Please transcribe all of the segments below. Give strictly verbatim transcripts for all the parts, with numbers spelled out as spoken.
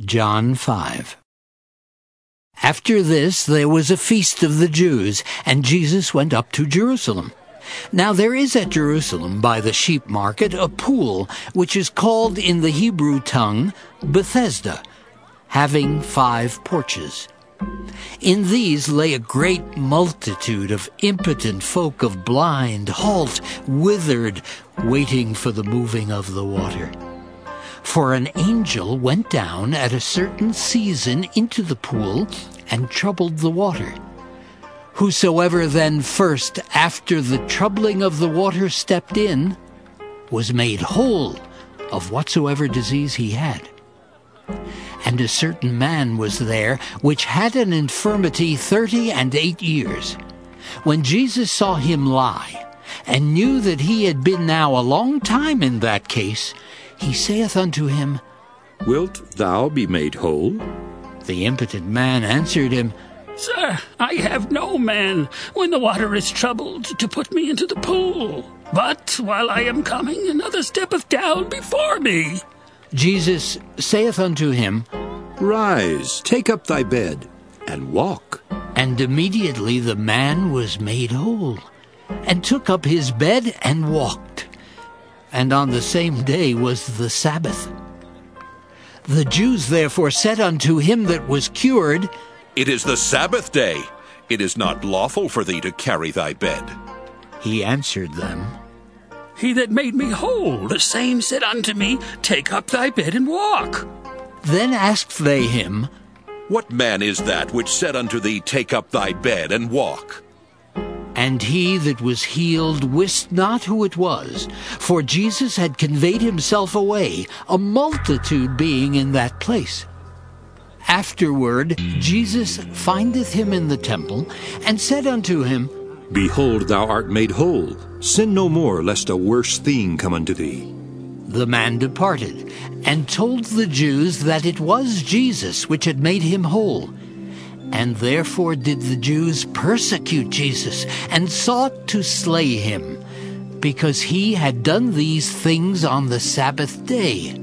John five. After this there was a feast of the Jews, and Jesus went up to Jerusalem. Now there is at Jerusalem by the sheep market a pool, which is called in the Hebrew tongue Bethesda, having five porches. In these lay a great multitude of impotent folk, of blind, halt, withered, waiting for the moving of the water. For an angel went down at a certain season into the pool and troubled the water. Whosoever then first, after the troubling of the water, stepped in, was made whole of whatsoever disease he had. And a certain man was there, which had an infirmity thirty and eight years. When Jesus saw him lie, and knew that he had been now a long time in that case, he saith unto him, Wilt thou be made whole? The impotent man answered him, Sir, I have no man, when the water is troubled, to put me into the pool. But while I am coming, another steppeth down before me. Jesus saith unto him, Rise, take up thy bed, and walk. And immediately the man was made whole, and took up his bed and walked. And on the same day was the Sabbath. The Jews therefore said unto him that was cured, It is the Sabbath day. It is not lawful for thee to carry thy bed. He answered them, He that made me whole, the same said unto me, Take up thy bed and walk. Then asked they him, What man is that which said unto thee, Take up thy bed and walk? And he that was healed wist not who it was, for Jesus had conveyed himself away, a multitude being in that place. Afterward Jesus findeth him in the temple, and said unto him, Behold, thou art made whole. Sin no more, lest a worse thing come unto thee. The man departed, and told the Jews that it was Jesus which had made him whole. And therefore did the Jews persecute Jesus, and sought to slay him, because he had done these things on the Sabbath day.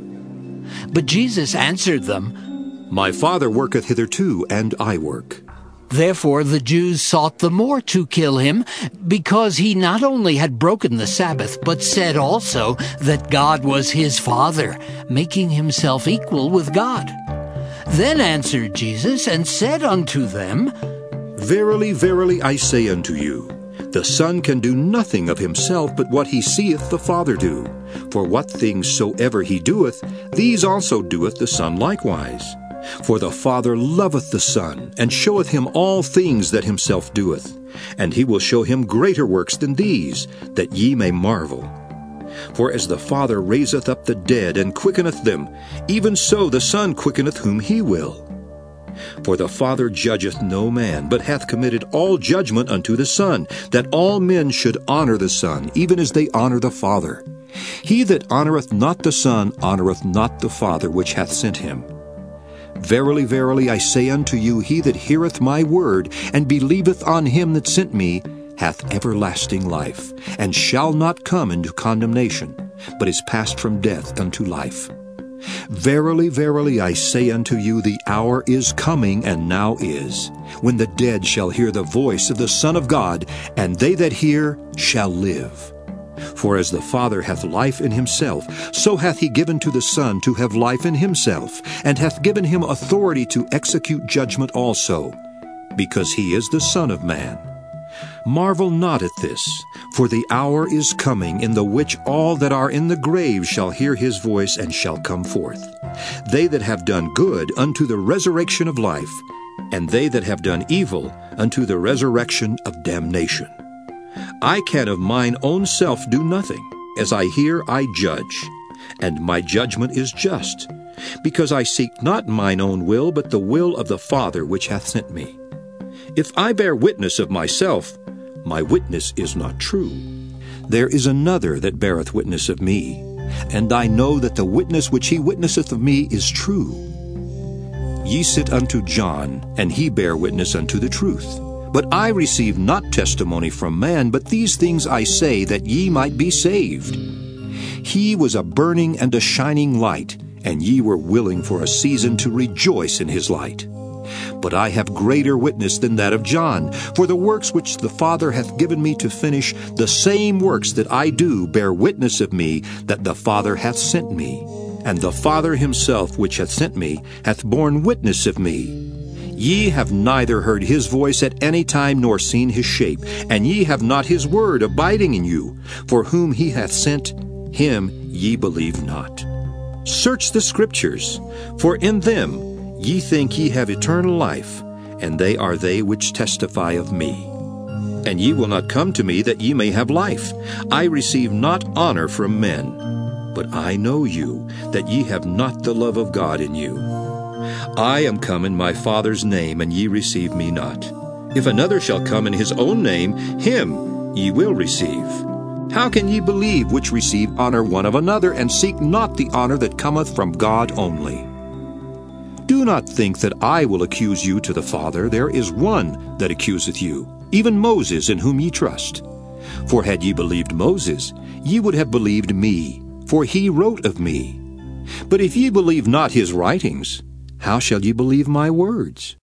But Jesus answered them, My Father worketh hitherto, and I work. Therefore the Jews sought the more to kill him, because he not only had broken the Sabbath, but said also that God was his Father, making himself equal with God. Then answered Jesus, and said unto them, Verily, verily, I say unto you, the Son can do nothing of himself but what he seeth the Father do. For what things soever he doeth, these also doeth the Son likewise. For the Father loveth the Son, and showeth him all things that himself doeth. And he will show him greater works than these, that ye may marvel. For as the Father raiseth up the dead, and quickeneth them, even so the Son quickeneth whom he will. For the Father judgeth no man, but hath committed all judgment unto the Son, that all men should honor the Son, even as they honor the Father. He that honoreth not the Son honoreth not the Father which hath sent him. Verily, verily, I say unto you, he that heareth my word, and believeth on him that sent me, hath everlasting life, and shall not come into condemnation, but is passed from death unto life. Verily, verily, I say unto you, the hour is coming, and now is, when the dead shall hear the voice of the Son of God, and they that hear shall live. For as the Father hath life in himself, so hath he given to the Son to have life in himself, and hath given him authority to execute judgment also, because he is the Son of Man. Marvel not at this, for the hour is coming, in the which all that are in the grave shall hear his voice, and shall come forth. They that have done good unto the resurrection of life, and they that have done evil unto the resurrection of damnation. I can of mine own self do nothing. As I hear, I judge, and my judgment is just, because I seek not mine own will, but the will of the Father which hath sent me. If I bear witness of myself, my witness is not true. There is another that beareth witness of me, and I know that the witness which he witnesseth of me is true. Ye sit unto John, and he bare witness unto the truth. But I receive not testimony from man, but these things I say, that ye might be saved. He was a burning and a shining light, and ye were willing for a season to rejoice in his light. But I have greater witness than that of John, for the works which the Father hath given me to finish, the same works that I do bear witness of me that the Father hath sent me. And the Father himself which hath sent me hath borne witness of me. Ye have neither heard his voice at any time nor seen his shape, and ye have not his word abiding in you. For whom he hath sent, him ye believe not. Search the Scriptures, for in them ye think ye have eternal life, and they are they which testify of me. And ye will not come to me that ye may have life. I receive not honor from men, but I know you, that ye have not the love of God in you. I am come in my Father's name, and ye receive me not. If another shall come in his own name, him ye will receive. How can ye believe which receive honor one of another, and seek not the honor that cometh from God only? Do not think that I will accuse you to the Father. There is one that accuseth you, even Moses, in whom ye trust. For had ye believed Moses, ye would have believed me, for he wrote of me. But if ye believe not his writings, how shall ye believe my words?